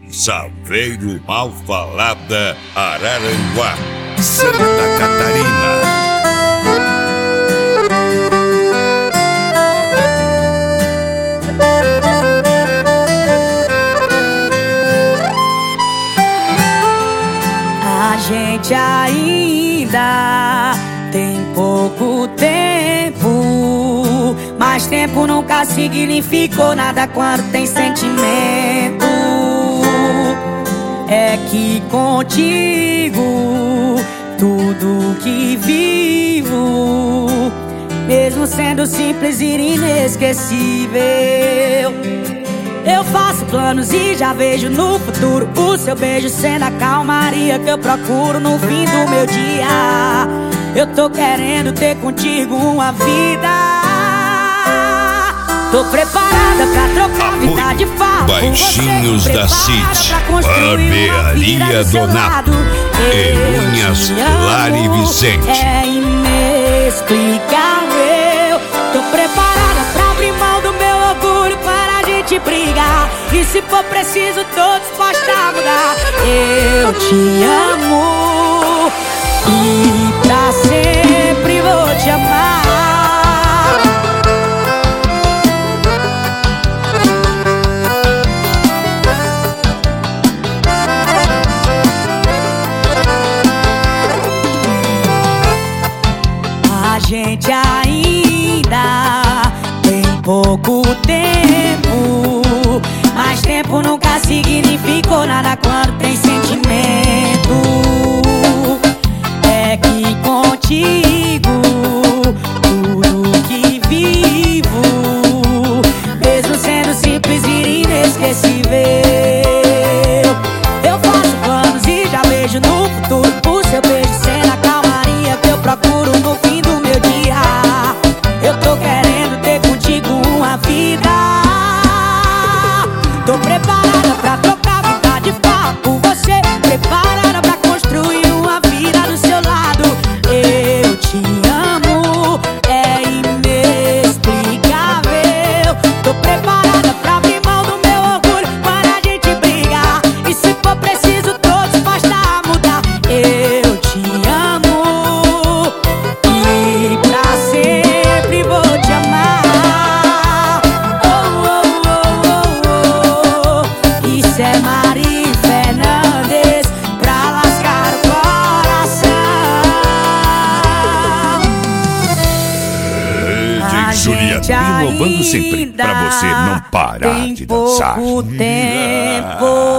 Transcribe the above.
Saveiro Malfalada, Araranguá, Santa Catarina. A gente ainda tem pouco tempo, mas tempo nunca significou nada quando tem sentimento. É que contigo tudo que vivo, mesmo sendo simples e inesquecível. Eu faço planos e já vejo no futuro o seu beijo sendo a calmaria que eu procuro no fim do meu dia. Eu tô querendo ter contigo uma vida. Tô preparada pra trocar vida de fato. Baixinhos da City, Barbearia Donato e Unhas Lari Vicente. É inexplicável. Tô preparada pra abrir mão do meu orgulho para a gente brigar. E se for preciso, tô disposta a mudar. Eu te amo e pra sempre vou te amar. A gente ainda tem pouco tempo, mas tempo nunca significou nada quando tem sentimento. É que contigo tudo que vivo, mesmo sendo simples e inesquecível. Eu faço planos e já vejo no futuro o seu beijo sendo a calmaria que eu procuro no fim do meu dia. Eu tô querendo ter contigo uma vida. Tô preparada pra trocar vida de fato por você, preparada pra construir uma vida do seu lado. Eu te amo, é inexplicável. Tô preparada pra abrir mão do meu orgulho para a gente brigar. E se for preciso, tô disposta a mudar. Eu te amo e pra sempre vou te amar. Isso é Mari Fernandes pra lascar o coração. DJ Juliano, inovando sempre pra você não parar de dançar. Pouco tempo.